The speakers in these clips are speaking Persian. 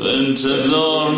انتظار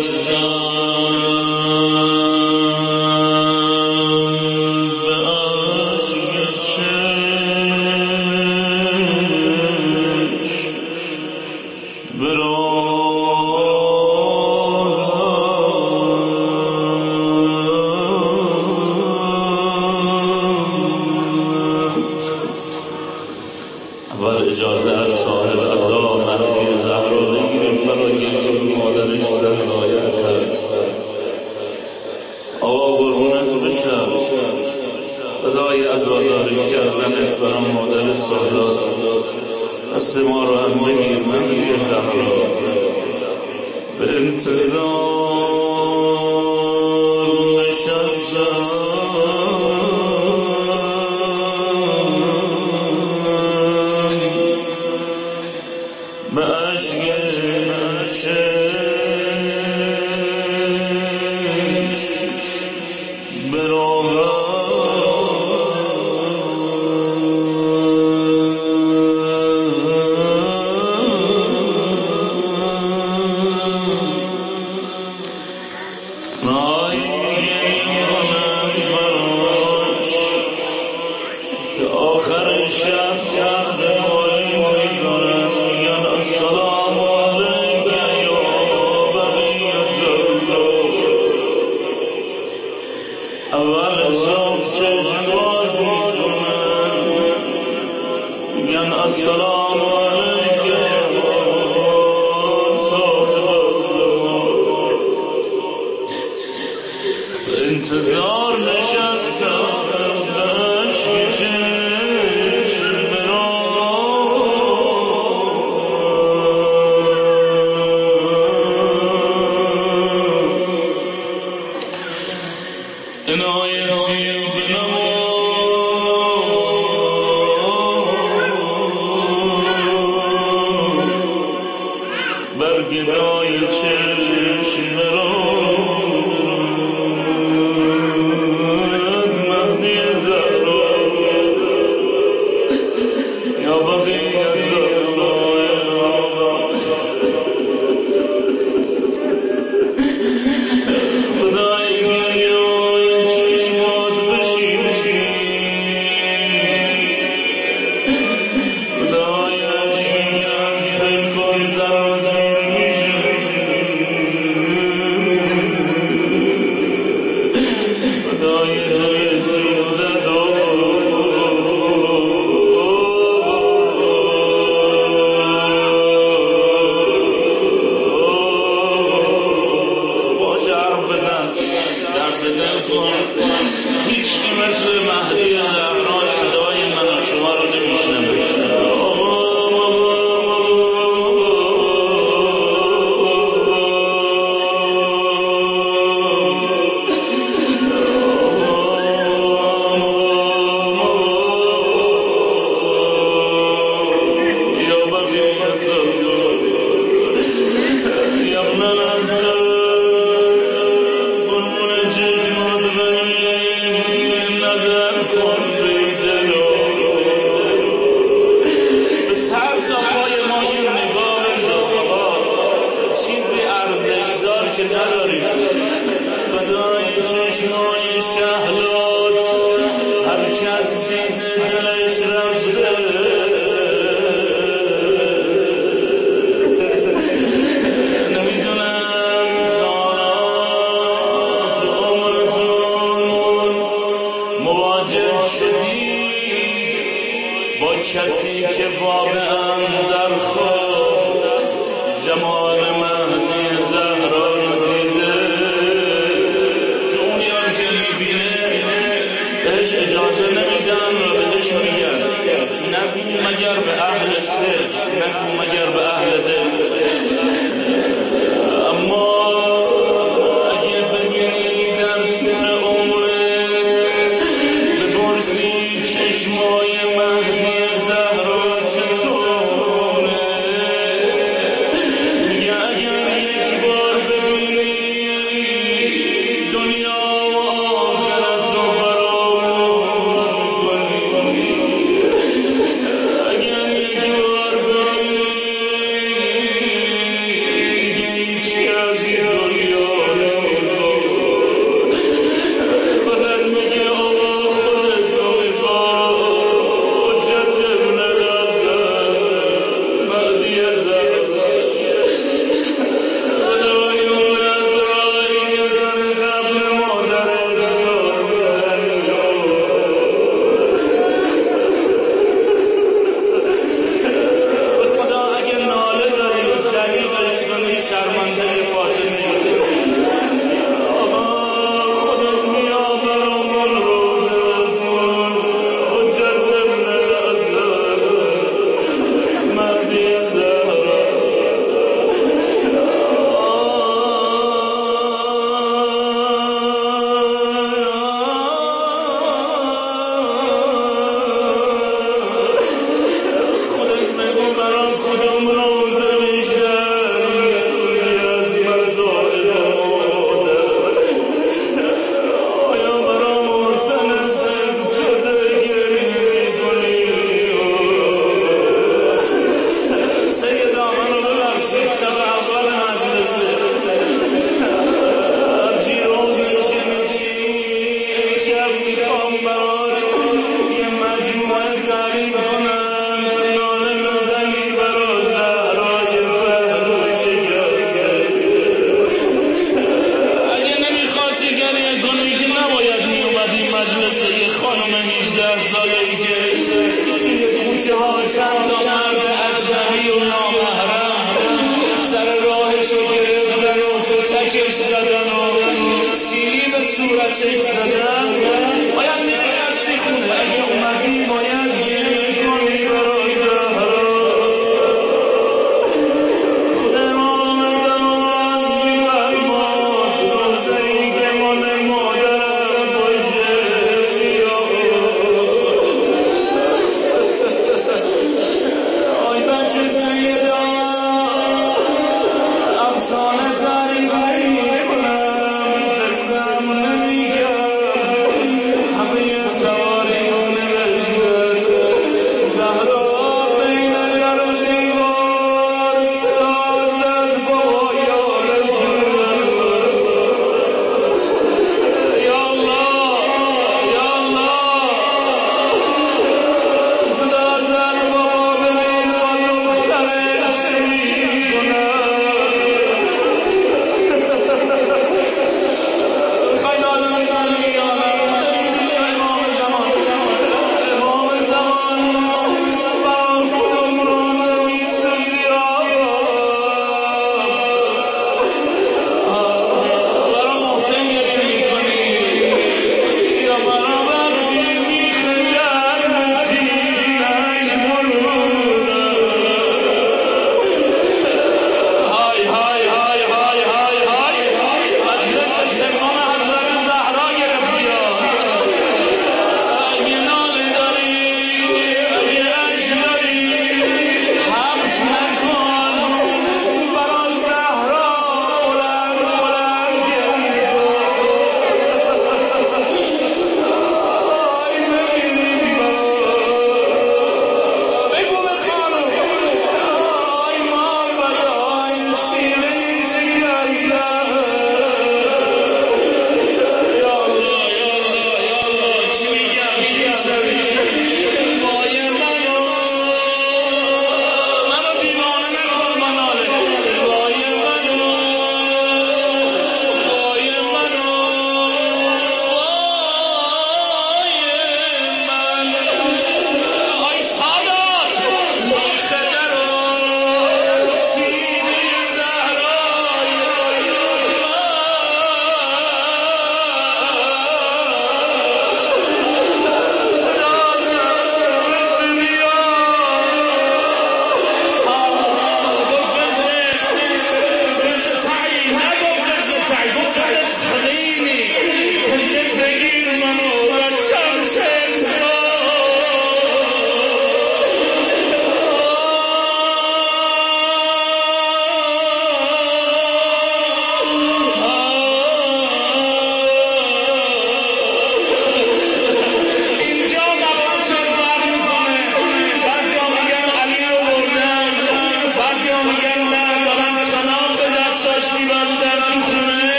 اول اجازه از صاحب عطا مهدی زهرا بگیریم برای گریه مادرش هدایت کرد. آقا قربونت بشم، خدای عزاداری کردنت برام مادر سادات دست ما رو هم بگیر مهدی زهرا. به انتظار نشستم به عشق چشم براغم براش که آخر شب شب مالی میکنم میگن السلام علیک یا بقیت الله. اول صبح چشم باز میکنن میگن السلام علیک یا صاحب الزمان. انتظار نشستم به عشق چشم عنایتی بنما بر گدای چشم را مهدی زهرا یا بقیت الله. خدای هیچ که مثل مهدی زهرا صدای من و شما رو نمیشنوه. که نداریم بدای چشمای شهلات هر کس دیده دلش رفته. نمیدونم تو عمرتون مواجه شدی با کسی که واقعا در خواب جمال مهدی زهرا رو دیده. جونیان که میبینه بهش اجازه نمیدن و بهش میگن نگو مگر به اهل سر، نگو مگر به اهل دل. اما اگه ببینی در طول عمرت بپرسی چشمای مهدی زهرا چطوره،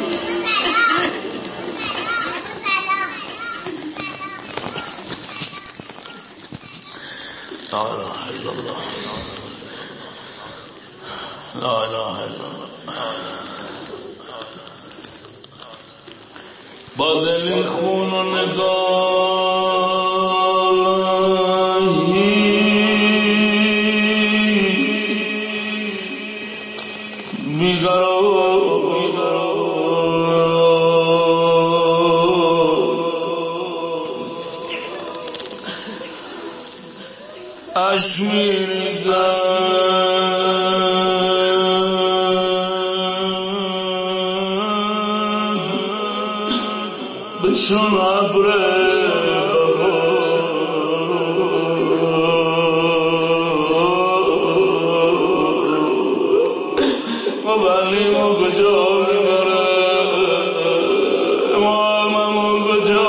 لا اله الا الله لا اله الا الله با دل خون و نگاهی بیقرار عشق می‌ریزد بشون ابر ما بلیم و کجا میبره ما علمم و کجا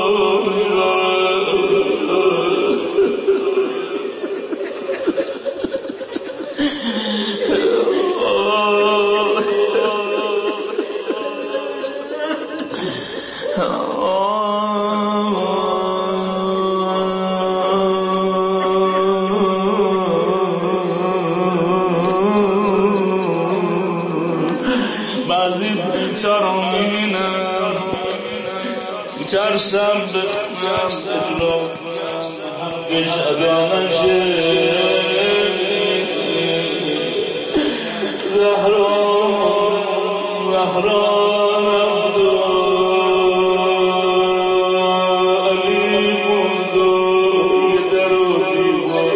بعضی بیچارم میبینم میترسم بکنم حقش ادا نشه زهرا رفت و علی موند و یه در و دیوار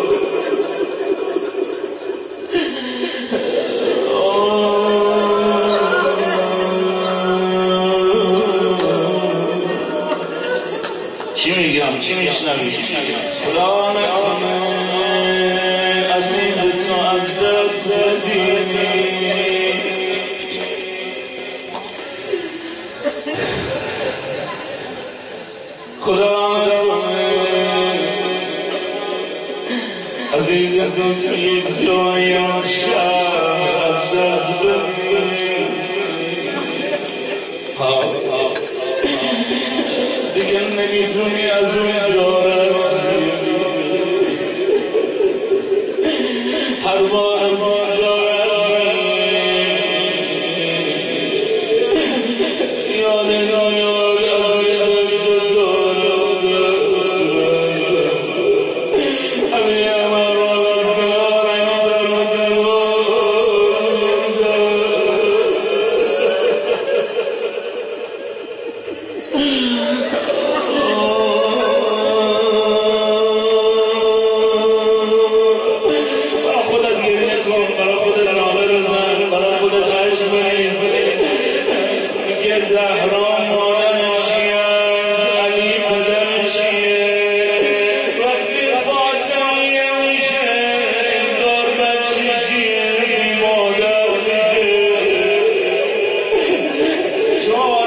چی میگم چی میشنوی خدا نکنه عزیزتو از دست بدی خدا نکنه عزیزتو یک جایی از شهر از دست بدی دیگه نمیتونی از اون داره هر بار شما